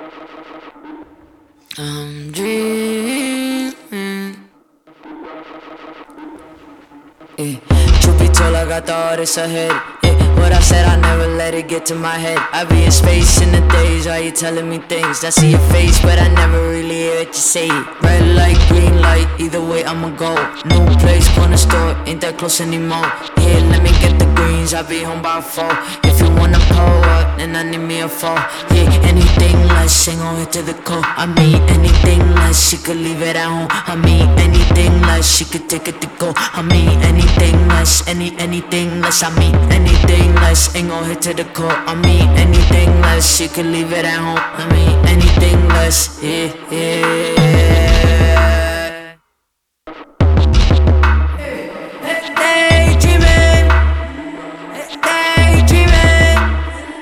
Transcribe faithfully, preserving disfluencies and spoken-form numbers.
I'm dreaming. Yeah. Truth be told, I got the hardest ahead. Yeah. What I said, I never let it get to my head. I be in space in the days, why you telling me things? I see your face, but I never really hear what you say. Red light, green light, either way I'ma go. New place, corner store, ain't that close anymore. Yeah, let me get the greens, I'll be home by four. If you wanna pull up, then I need me a four. Yeah, anything less, ain't gon' hit to the core. I mean, anything less, she could leave it at home. I mean, anything less, she could take it to go. I mean, anything less, any, anything less. I mean, anything less, ain't gon' hit to the core. I mean, anything less, she could leave it at home. I mean, anything less, yeah, yeah.